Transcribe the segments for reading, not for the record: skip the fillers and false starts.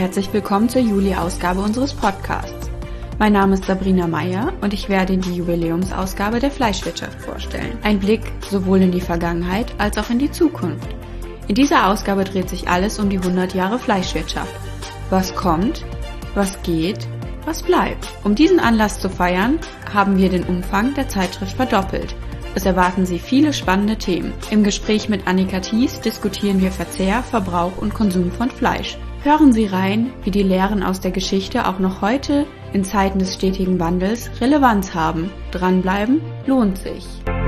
herzlich willkommen zur Juli-Ausgabe unseres Podcasts. Mein Name ist Sabrina Meyer und ich werde Ihnen die Jubiläumsausgabe der Fleischwirtschaft vorstellen. Ein Blick sowohl in die Vergangenheit als auch in die Zukunft. In dieser Ausgabe dreht sich alles um die 100 Jahre Fleischwirtschaft. Was kommt, was geht, was bleibt. Um diesen Anlass zu feiern, haben wir den Umfang der Zeitschrift verdoppelt. Es erwarten Sie viele spannende Themen. Im Gespräch mit Annika Thies diskutieren wir Verzehr, Verbrauch und Konsum von Fleisch. Hören Sie rein, wie die Lehren aus der Geschichte auch noch heute in Zeiten des stetigen Wandels Relevanz haben. Dranbleiben lohnt sich.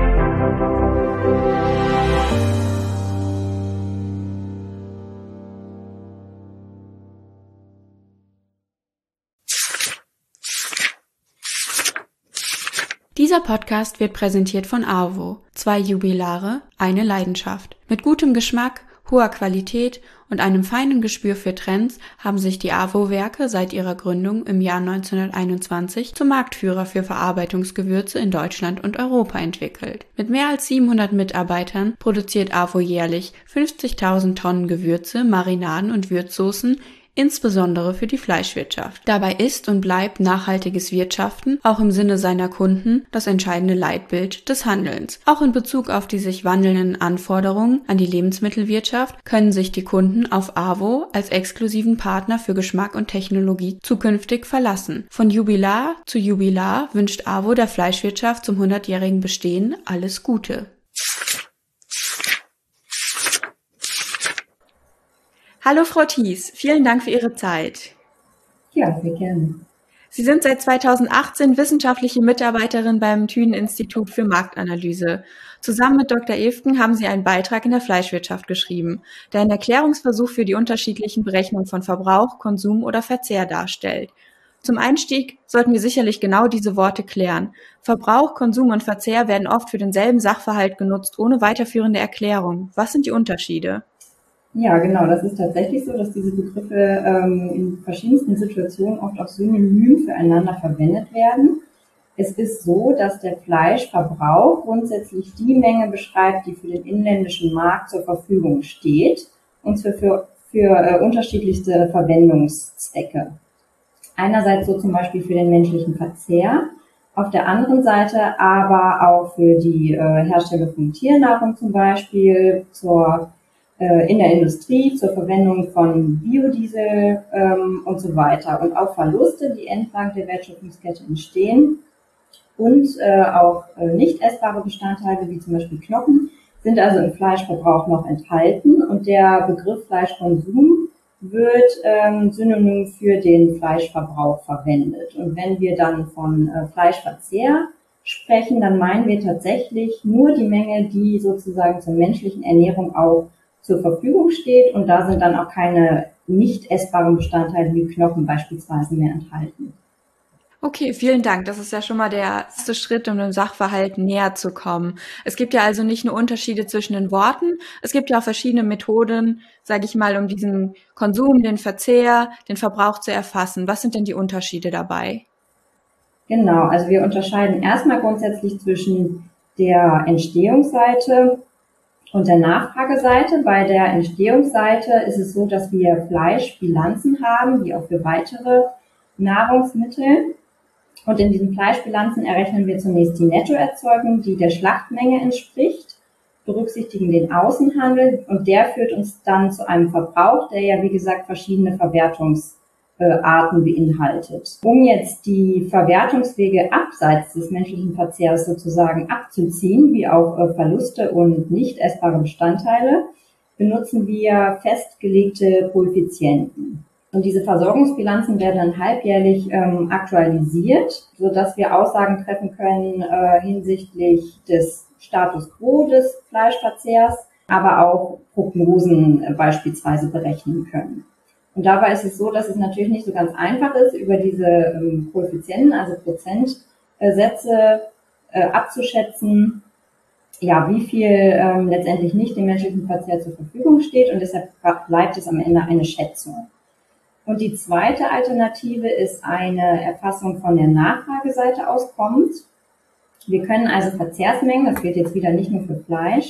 Dieser Podcast wird präsentiert von AWO. 2 Jubilare, eine Leidenschaft. Mit gutem Geschmack, hoher Qualität und einem feinen Gespür für Trends haben sich die AWO-Werke seit ihrer Gründung im Jahr 1921 zum Marktführer für Verarbeitungsgewürze in Deutschland und Europa entwickelt. Mit mehr als 700 Mitarbeitern produziert AWO jährlich 50.000 Tonnen Gewürze, Marinaden und Würzsoßen, insbesondere für die Fleischwirtschaft. Dabei ist und bleibt nachhaltiges Wirtschaften auch im Sinne seiner Kunden das entscheidende Leitbild des Handelns. Auch in Bezug auf die sich wandelnden Anforderungen an die Lebensmittelwirtschaft können sich die Kunden auf AWO als exklusiven Partner für Geschmack und Technologie zukünftig verlassen. Von Jubilar zu Jubilar wünscht AWO der Fleischwirtschaft zum 100-jährigen Bestehen alles Gute. Hallo Frau Thies, vielen Dank für Ihre Zeit. Ja, sehr gerne. Sie sind seit 2018 wissenschaftliche Mitarbeiterin beim Thünen-Institut für Marktanalyse. Zusammen mit Dr. Efken haben Sie einen Beitrag in der Fleischwirtschaft geschrieben, der einen Erklärungsversuch für die unterschiedlichen Berechnungen von Verbrauch, Konsum oder Verzehr darstellt. Zum Einstieg sollten wir sicherlich genau diese Worte klären. Verbrauch, Konsum und Verzehr werden oft für denselben Sachverhalt genutzt, ohne weiterführende Erklärung. Was sind die Unterschiede? Ja, genau. Das ist tatsächlich so, dass diese Begriffe in verschiedensten Situationen oft auch synonym füreinander verwendet werden. Es ist so, dass der Fleischverbrauch grundsätzlich die Menge beschreibt, die für den inländischen Markt zur Verfügung steht, und zwar für unterschiedlichste Verwendungszwecke. Einerseits so zum Beispiel für den menschlichen Verzehr, auf der anderen Seite aber auch für die Herstellung von Tiernahrung zum Beispiel, in der Industrie zur Verwendung von Biodiesel und so weiter, und auch Verluste, die entlang der Wertschöpfungskette entstehen, und auch nicht essbare Bestandteile wie zum Beispiel Knochen sind also im Fleischverbrauch noch enthalten, und der Begriff Fleischkonsum wird synonym für den Fleischverbrauch verwendet. Und wenn wir dann von Fleischverzehr sprechen, dann meinen wir tatsächlich nur die Menge, die sozusagen zur menschlichen Ernährung auch zur Verfügung steht, und da sind dann auch keine nicht essbaren Bestandteile wie Knochen beispielsweise mehr enthalten. Okay, vielen Dank. Das ist ja schon mal der erste Schritt, um dem Sachverhalt näher zu kommen. Es gibt ja also nicht nur Unterschiede zwischen den Worten, es gibt ja auch verschiedene Methoden, sage ich mal, um diesen Konsum, den Verzehr, den Verbrauch zu erfassen. Was sind denn die Unterschiede dabei? Genau, also wir unterscheiden erstmal grundsätzlich zwischen der Entstehungsseite und der Nachfrageseite. Bei der Entstehungsseite ist es so, dass wir Fleischbilanzen haben, wie auch für weitere Nahrungsmittel. Und in diesen Fleischbilanzen errechnen wir zunächst die Nettoerzeugung, die der Schlachtmenge entspricht, berücksichtigen den Außenhandel, und der führt uns dann zu einem Verbrauch, der ja wie gesagt verschiedene Verwertungsarten beinhaltet. Um jetzt die Verwertungswege abseits des menschlichen Verzehrs sozusagen abzuziehen, wie auch Verluste und nicht essbare Bestandteile, benutzen wir festgelegte Koeffizienten. Und diese Versorgungsbilanzen werden dann halbjährlich aktualisiert, sodass wir Aussagen treffen können hinsichtlich des Status quo des Fleischverzehrs, aber auch Prognosen beispielsweise berechnen können. Und dabei ist es so, dass es natürlich nicht so ganz einfach ist, über diese Koeffizienten, also Prozentsätze abzuschätzen, ja, wie viel letztendlich nicht dem menschlichen Verzehr zur Verfügung steht, und deshalb bleibt es am Ende eine Schätzung. Und die zweite Alternative ist eine Erfassung von der Nachfrageseite aus kommend. Wir können also Verzehrsmengen, das gilt jetzt wieder nicht nur für Fleisch,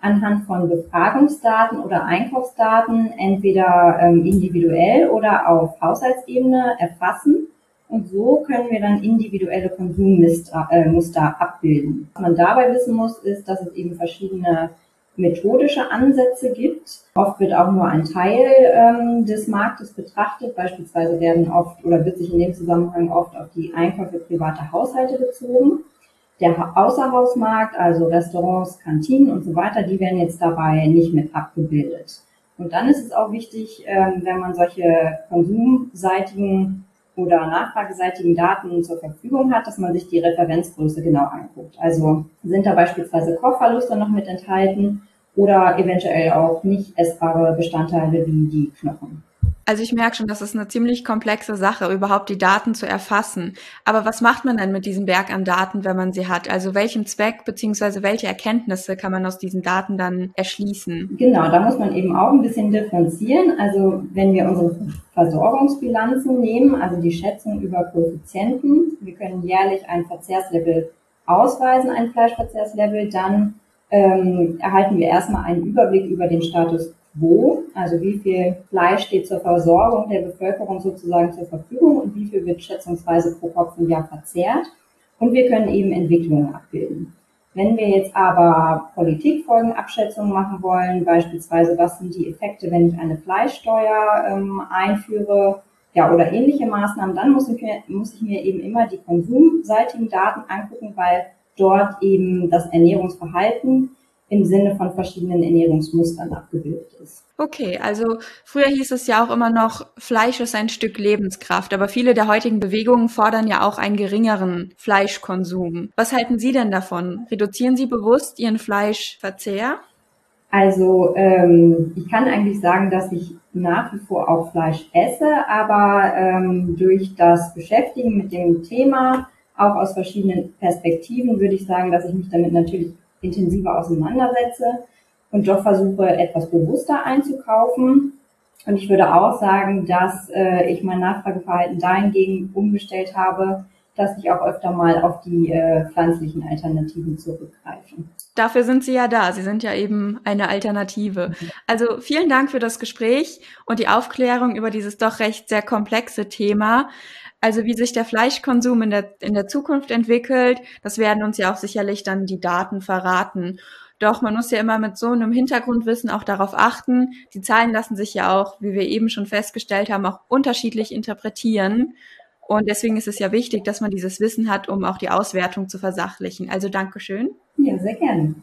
anhand von Befragungsdaten oder Einkaufsdaten entweder individuell oder auf Haushaltsebene erfassen. Und so können wir dann individuelle Konsummuster abbilden. Was man dabei wissen muss, ist, dass es eben verschiedene methodische Ansätze gibt. Oft wird auch nur ein Teil des Marktes betrachtet. Beispielsweise wird sich in dem Zusammenhang oft auf die Einkäufe privater Haushalte bezogen. Der Außerhausmarkt, also Restaurants, Kantinen und so weiter, die werden jetzt dabei nicht mit abgebildet. Und dann ist es auch wichtig, wenn man solche konsumseitigen oder nachfrageseitigen Daten zur Verfügung hat, dass man sich die Referenzgröße genau anguckt. Also sind da beispielsweise Kochverluste noch mit enthalten oder eventuell auch nicht essbare Bestandteile wie die Knochen. Also ich merke schon, das ist eine ziemlich komplexe Sache, überhaupt die Daten zu erfassen. Aber was macht man denn mit diesem Berg an Daten, wenn man sie hat? Also welchen Zweck bzw. welche Erkenntnisse kann man aus diesen Daten dann erschließen? Genau, da muss man eben auch ein bisschen differenzieren. Also wenn wir unsere Versorgungsbilanzen nehmen, also die Schätzung über Koeffizienten, wir können jährlich ein Verzehrslevel ausweisen, ein Fleischverzehrslevel, dann erhalten wir erstmal einen Überblick über den Status quo, also wie viel Fleisch steht zur Versorgung der Bevölkerung sozusagen zur Verfügung und wie viel wird schätzungsweise pro Kopf im Jahr verzehrt. Und wir können eben Entwicklungen abbilden. Wenn wir jetzt aber Politikfolgenabschätzungen machen wollen, beispielsweise was sind die Effekte, wenn ich eine Fleischsteuer einführe, ja, oder ähnliche Maßnahmen, dann muss ich mir eben immer die konsumseitigen Daten angucken, weil dort eben das Ernährungsverhalten im Sinne von verschiedenen Ernährungsmustern abgebildet ist. Okay, also früher hieß es ja auch immer noch, Fleisch ist ein Stück Lebenskraft, aber viele der heutigen Bewegungen fordern ja auch einen geringeren Fleischkonsum. Was halten Sie denn davon? Reduzieren Sie bewusst Ihren Fleischverzehr? Also ich kann eigentlich sagen, dass ich nach wie vor auch Fleisch esse, aber durch das Beschäftigen mit dem Thema, auch aus verschiedenen Perspektiven, würde ich sagen, dass ich mich damit natürlich intensiver auseinandersetze und doch versuche, etwas bewusster einzukaufen. Und ich würde auch sagen, dass ich mein Nachfrageverhalten dahingehend umgestellt habe, dass ich auch öfter mal auf die pflanzlichen Alternativen zurückgreife. Dafür sind Sie ja da. Sie sind ja eben eine Alternative. Also vielen Dank für das Gespräch und die Aufklärung über dieses doch recht sehr komplexe Thema. Also wie sich der Fleischkonsum in der Zukunft entwickelt, das werden uns ja auch sicherlich dann die Daten verraten. Doch man muss ja immer mit so einem Hintergrundwissen auch darauf achten. Die Zahlen lassen sich ja auch, wie wir eben schon festgestellt haben, auch unterschiedlich interpretieren. Und deswegen ist es ja wichtig, dass man dieses Wissen hat, um auch die Auswertung zu versachlichen. Also Dankeschön. Ja, sehr gerne.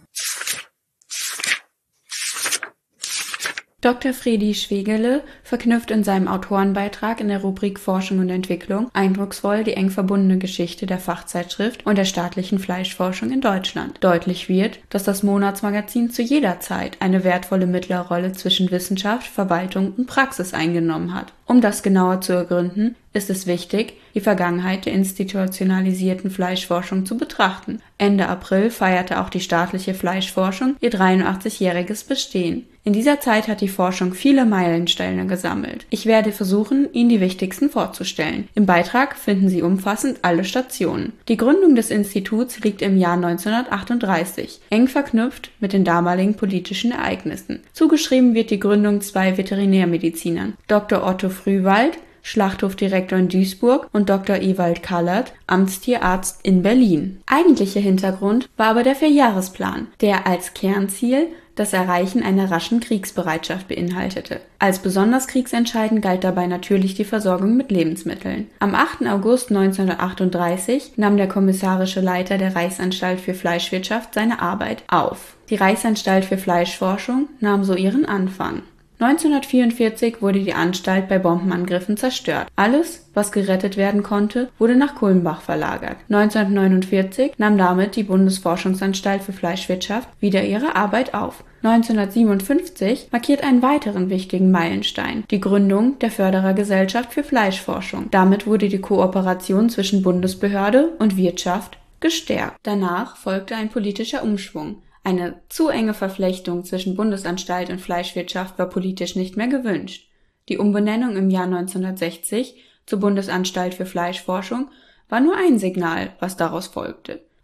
Dr. Fredi Schwegele verknüpft in seinem Autorenbeitrag in der Rubrik Forschung und Entwicklung eindrucksvoll die eng verbundene Geschichte der Fachzeitschrift und der staatlichen Fleischforschung in Deutschland. Deutlich wird, dass das Monatsmagazin zu jeder Zeit eine wertvolle Mittlerrolle zwischen Wissenschaft, Verwaltung und Praxis eingenommen hat. Um das genauer zu ergründen, ist es wichtig, die Vergangenheit der institutionalisierten Fleischforschung zu betrachten. Ende April feierte auch die staatliche Fleischforschung ihr 83-jähriges Bestehen. In dieser Zeit hat die Forschung viele Meilensteine gesammelt. Ich werde versuchen, Ihnen die wichtigsten vorzustellen. Im Beitrag finden Sie umfassend alle Stationen. Die Gründung des Instituts liegt im Jahr 1938, eng verknüpft mit den damaligen politischen Ereignissen. Zugeschrieben wird die Gründung zwei Veterinärmedizinern, Dr. Otto Frühwald, Schlachthofdirektor in Duisburg, und Dr. Ewald Kallert, Amtstierarzt in Berlin. Eigentlicher Hintergrund war aber der Vierjahresplan, der als Kernziel das Erreichen einer raschen Kriegsbereitschaft beinhaltete. Als besonders kriegsentscheidend galt dabei natürlich die Versorgung mit Lebensmitteln. Am 8. August 1938 nahm der kommissarische Leiter der Reichsanstalt für Fleischwirtschaft seine Arbeit auf. Die Reichsanstalt für Fleischforschung nahm so ihren Anfang. 1944 wurde die Anstalt bei Bombenangriffen zerstört. Alles, was gerettet werden konnte, wurde nach Kulmbach verlagert. 1949 nahm damit die Bundesforschungsanstalt für Fleischwirtschaft wieder ihre Arbeit auf. 1957 markiert einen weiteren wichtigen Meilenstein, die Gründung der Förderergesellschaft für Fleischforschung. Damit wurde die Kooperation zwischen Bundesbehörde und Wirtschaft gestärkt. Danach folgte ein politischer Umschwung. Eine zu enge Verflechtung zwischen Bundesanstalt und Fleischwirtschaft war politisch nicht mehr gewünscht. Die Umbenennung im Jahr 1960 zur Bundesanstalt für Fleischforschung war nur ein Signal, was daraus folgte.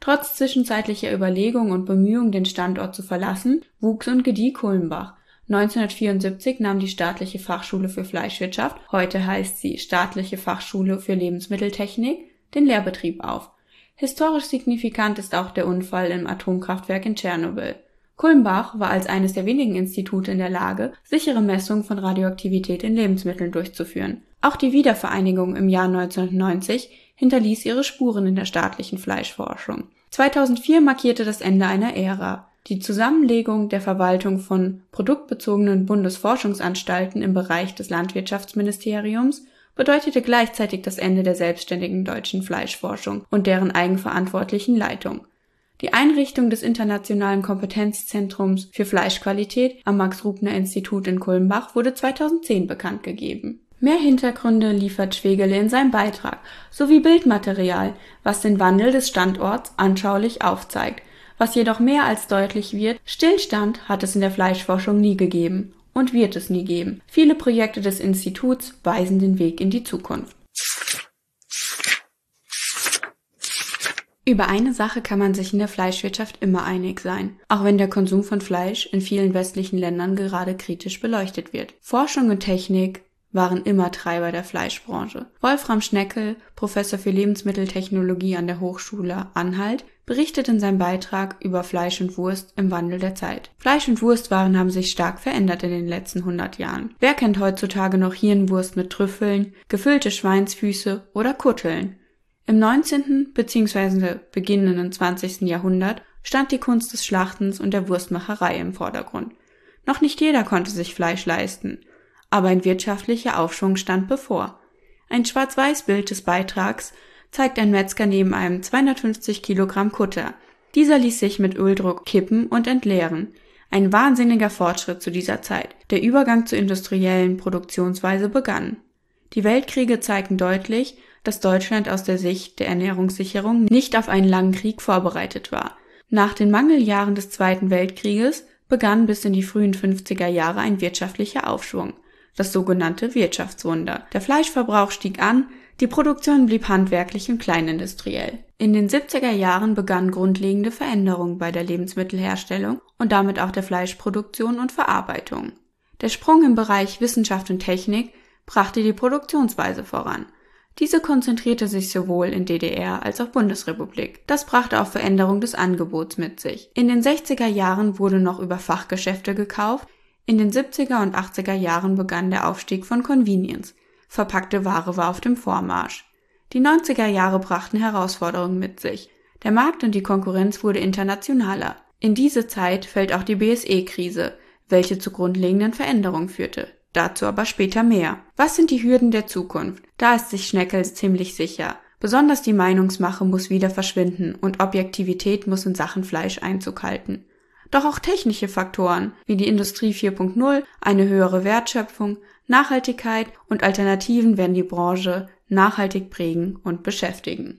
Trotz zwischenzeitlicher Überlegungen und Bemühungen, den Standort zu verlassen, wuchs und gedieh Kulmbach. 1974 nahm die Staatliche Fachschule für Fleischwirtschaft, heute heißt sie Staatliche Fachschule für Lebensmitteltechnik, den Lehrbetrieb auf. Historisch signifikant ist auch der Unfall im Atomkraftwerk in Tschernobyl. Kulmbach war als eines der wenigen Institute in der Lage, sichere Messungen von Radioaktivität in Lebensmitteln durchzuführen. Auch die Wiedervereinigung im Jahr 1990 hinterließ ihre Spuren in der staatlichen Fleischforschung. 2004 markierte das Ende einer Ära. Die Zusammenlegung der Verwaltung von produktbezogenen Bundesforschungsanstalten im Bereich des Landwirtschaftsministeriums bedeutete gleichzeitig das Ende der selbstständigen deutschen Fleischforschung und deren eigenverantwortlichen Leitung. Die Einrichtung des Internationalen Kompetenzzentrums für Fleischqualität am Max-Rubner-Institut in Kulmbach wurde 2010 bekannt gegeben. Mehr Hintergründe liefert Schwegele in seinem Beitrag, sowie Bildmaterial, was den Wandel des Standorts anschaulich aufzeigt. Was jedoch mehr als deutlich wird, Stillstand hat es in der Fleischforschung nie gegeben und wird es nie geben. Viele Projekte des Instituts weisen den Weg in die Zukunft. Über eine Sache kann man sich in der Fleischwirtschaft immer einig sein, auch wenn der Konsum von Fleisch in vielen westlichen Ländern gerade kritisch beleuchtet wird. Forschung und Technik waren immer Treiber der Fleischbranche. Wolfram Schneckel, Professor für Lebensmitteltechnologie an der Hochschule Anhalt, berichtet in seinem Beitrag über Fleisch und Wurst im Wandel der Zeit. Fleisch- und Wurstwaren haben sich stark verändert in den letzten 100 Jahren. Wer kennt heutzutage noch Hirnwurst mit Trüffeln, gefüllte Schweinsfüße oder Kutteln? Im 19. bzw. beginnenden 20. Jahrhundert stand die Kunst des Schlachtens und der Wurstmacherei im Vordergrund. Noch nicht jeder konnte sich Fleisch leisten, aber ein wirtschaftlicher Aufschwung stand bevor. Ein Schwarz-Weiß-Bild des Beitrags zeigt ein Metzger neben einem 250 Kilogramm Kutter. Dieser ließ sich mit Öldruck kippen und entleeren. Ein wahnsinniger Fortschritt zu dieser Zeit. Der Übergang zur industriellen Produktionsweise begann. Die Weltkriege zeigten deutlich, dass Deutschland aus der Sicht der Ernährungssicherung nicht auf einen langen Krieg vorbereitet war. Nach den Mangeljahren des Zweiten Weltkrieges begann bis in die frühen 50er Jahre ein wirtschaftlicher Aufschwung, das sogenannte Wirtschaftswunder. Der Fleischverbrauch stieg an, die Produktion blieb handwerklich und kleinindustriell. In den 70er Jahren begannen grundlegende Veränderungen bei der Lebensmittelherstellung und damit auch der Fleischproduktion und Verarbeitung. Der Sprung im Bereich Wissenschaft und Technik brachte die Produktionsweise voran. Diese konzentrierte sich sowohl in DDR als auch Bundesrepublik. Das brachte auch Veränderung des Angebots mit sich. In den 60er Jahren wurde noch über Fachgeschäfte gekauft, in den 70er und 80er Jahren begann der Aufstieg von Convenience. Verpackte Ware war auf dem Vormarsch. Die 90er Jahre brachten Herausforderungen mit sich. Der Markt und die Konkurrenz wurde internationaler. In diese Zeit fällt auch die BSE-Krise, welche zu grundlegenden Veränderungen führte. Dazu aber später mehr. Was sind die Hürden der Zukunft? Da ist sich Schneckel ziemlich sicher. Besonders die Meinungsmache muss wieder verschwinden und Objektivität muss in Sachen Fleisch Einzug halten. Doch auch technische Faktoren wie die Industrie 4.0, eine höhere Wertschöpfung, Nachhaltigkeit und Alternativen werden die Branche nachhaltig prägen und beschäftigen.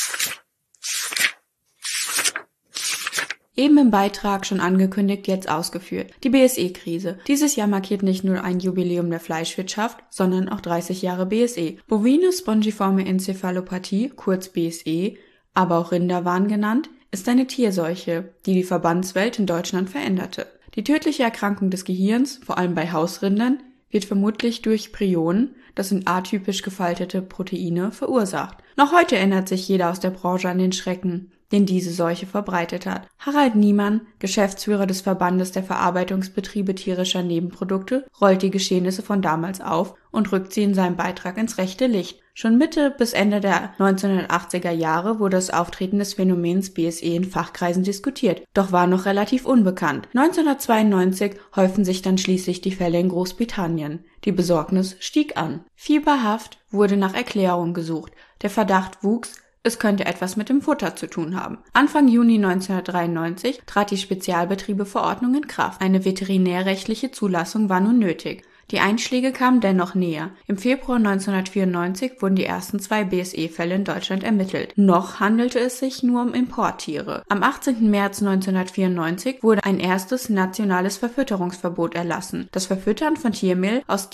Eben im Beitrag schon angekündigt, jetzt ausgeführt. Die BSE-Krise. Dieses Jahr markiert nicht nur ein Jubiläum der Fleischwirtschaft, sondern auch 30 Jahre BSE. Bovine spongiforme Enzephalopathie, kurz BSE, aber auch Rinderwahn genannt, ist eine Tierseuche, die die Verbandswelt in Deutschland veränderte. Die tödliche Erkrankung des Gehirns, vor allem bei Hausrindern, wird vermutlich durch Prionen, das sind atypisch gefaltete Proteine, verursacht. Noch heute erinnert sich jeder aus der Branche an den Schrecken, den diese Seuche verbreitet hat. Harald Niemann, Geschäftsführer des Verbandes der Verarbeitungsbetriebe tierischer Nebenprodukte, rollt die Geschehnisse von damals auf und rückt sie in seinem Beitrag ins rechte Licht. Schon Mitte bis Ende der 1980er Jahre wurde das Auftreten des Phänomens BSE in Fachkreisen diskutiert, doch war noch relativ unbekannt. 1992 häuften sich dann schließlich die Fälle in Großbritannien. Die Besorgnis stieg an. Fieberhaft wurde nach Erklärung gesucht. Der Verdacht wuchs, es könnte etwas mit dem Futter zu tun haben. Anfang Juni 1993 trat die Spezialbetriebeverordnung in Kraft. Eine veterinärrechtliche Zulassung war nun nötig. Die Einschläge kamen dennoch näher. Im Februar 1994 wurden die ersten 2 BSE-Fälle in Deutschland ermittelt. Noch handelte es sich nur um Importtiere. Am 18. März 1994 wurde ein erstes nationales Verfütterungsverbot erlassen. Das Verfüttern von Tiermehl aus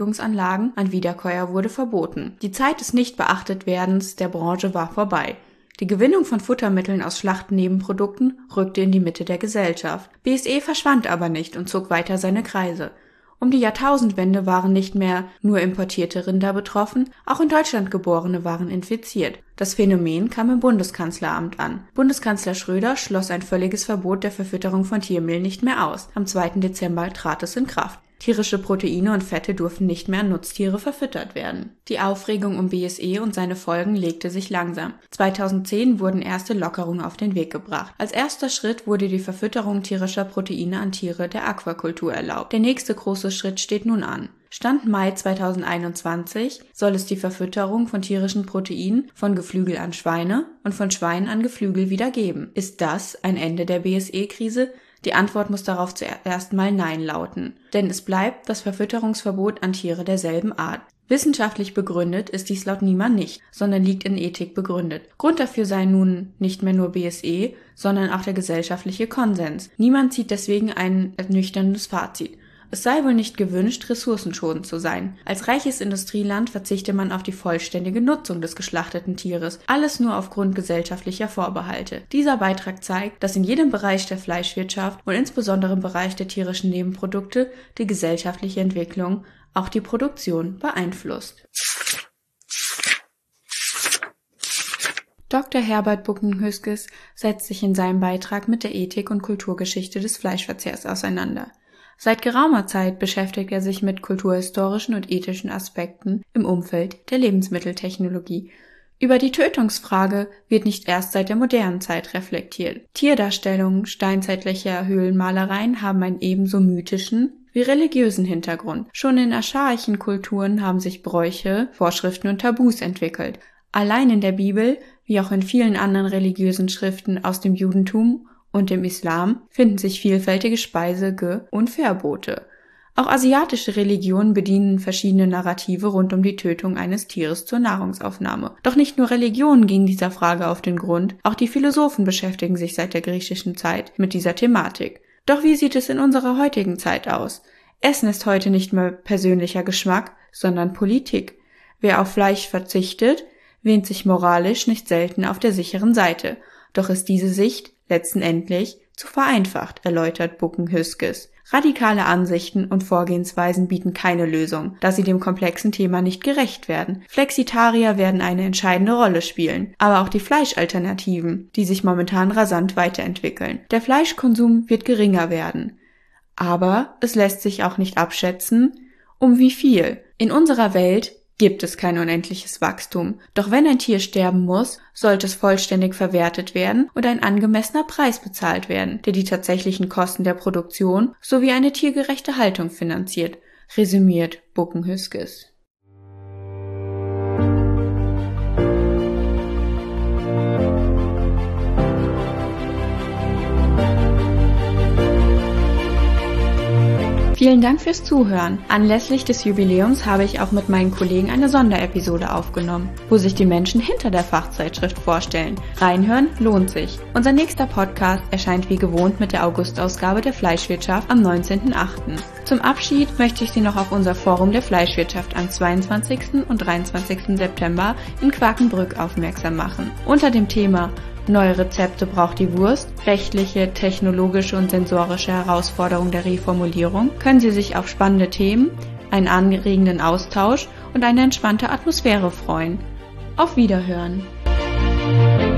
Tierkörperbeseitigungsanlagen an Wiederkäuer wurde verboten. Die Zeit des Nichtbeachtetwerdens der Branche war vorbei. Die Gewinnung von Futtermitteln aus Schlachtnebenprodukten rückte in die Mitte der Gesellschaft. BSE verschwand aber nicht und zog weiter seine Kreise. Um die Jahrtausendwende waren nicht mehr nur importierte Rinder betroffen, auch in Deutschland Geborene waren infiziert. Das Phänomen kam im Bundeskanzleramt an. Bundeskanzler Schröder schloss ein völliges Verbot der Verfütterung von Tiermehl nicht mehr aus. Am 2. Dezember trat es in Kraft. Tierische Proteine und Fette durften nicht mehr an Nutztiere verfüttert werden. Die Aufregung um BSE und seine Folgen legte sich langsam. 2010 wurden erste Lockerungen auf den Weg gebracht. Als erster Schritt wurde die Verfütterung tierischer Proteine an Tiere der Aquakultur erlaubt. Der nächste große Schritt steht nun an. Stand Mai 2021 soll es die Verfütterung von tierischen Proteinen von Geflügel an Schweine und von Schweinen an Geflügel wieder geben. Ist das ein Ende der BSE-Krise? Die Antwort muss darauf zuerst mal Nein lauten, denn es bleibt das Verfütterungsverbot an Tiere derselben Art. Wissenschaftlich begründet ist dies laut Niemann nicht, sondern liegt in Ethik begründet. Grund dafür sei nun nicht mehr nur BSE, sondern auch der gesellschaftliche Konsens. Niemand zieht deswegen ein ernüchterndes Fazit. Es sei wohl nicht gewünscht, ressourcenschonend zu sein. Als reiches Industrieland verzichte man auf die vollständige Nutzung des geschlachteten Tieres, alles nur aufgrund gesellschaftlicher Vorbehalte. Dieser Beitrag zeigt, dass in jedem Bereich der Fleischwirtschaft und insbesondere im Bereich der tierischen Nebenprodukte die gesellschaftliche Entwicklung auch die Produktion beeinflusst. Dr. Herbert Buckenhuskes setzt sich in seinem Beitrag mit der Ethik und Kulturgeschichte des Fleischverzehrs auseinander. Seit geraumer Zeit beschäftigt er sich mit kulturhistorischen und ethischen Aspekten im Umfeld der Lebensmitteltechnologie. Über die Tötungsfrage wird nicht erst seit der modernen Zeit reflektiert. Tierdarstellungen steinzeitlicher Höhlenmalereien haben einen ebenso mythischen wie religiösen Hintergrund. Schon in archaischen Kulturen haben sich Bräuche, Vorschriften und Tabus entwickelt. Allein in der Bibel, wie auch in vielen anderen religiösen Schriften aus dem Judentum und im Islam finden sich vielfältige Speise- und Verbote. Auch asiatische Religionen bedienen verschiedene Narrative rund um die Tötung eines Tieres zur Nahrungsaufnahme. Doch nicht nur Religionen gehen dieser Frage auf den Grund, auch die Philosophen beschäftigen sich seit der griechischen Zeit mit dieser Thematik. Doch wie sieht es in unserer heutigen Zeit aus? Essen ist heute nicht mehr persönlicher Geschmack, sondern Politik. Wer auf Fleisch verzichtet, wähnt sich moralisch nicht selten auf der sicheren Seite. Doch ist diese Sicht letztendlich zu vereinfacht, erläutert Buckenhuskes. Radikale Ansichten und Vorgehensweisen bieten keine Lösung, da sie dem komplexen Thema nicht gerecht werden. Flexitarier werden eine entscheidende Rolle spielen, aber auch die Fleischalternativen, die sich momentan rasant weiterentwickeln. Der Fleischkonsum wird geringer werden, aber es lässt sich auch nicht abschätzen, um wie viel. In unserer Welt gibt es kein unendliches Wachstum. Doch wenn ein Tier sterben muss, sollte es vollständig verwertet werden und ein angemessener Preis bezahlt werden, der die tatsächlichen Kosten der Produktion sowie eine tiergerechte Haltung finanziert, resümiert Buckenhuskes. Vielen Dank fürs Zuhören. Anlässlich des Jubiläums habe ich auch mit meinen Kollegen eine Sonderepisode aufgenommen, wo sich die Menschen hinter der Fachzeitschrift vorstellen. Reinhören lohnt sich. Unser nächster Podcast erscheint wie gewohnt mit der Augustausgabe der Fleischwirtschaft am 19.08. Zum Abschied möchte ich Sie noch auf unser Forum der Fleischwirtschaft am 22. und 23. September in Quakenbrück aufmerksam machen. Unter dem Thema Neue Rezepte braucht die Wurst, rechtliche, technologische und sensorische Herausforderungen der Reformulierung können Sie sich auf spannende Themen, einen anregenden Austausch und eine entspannte Atmosphäre freuen. Auf Wiederhören!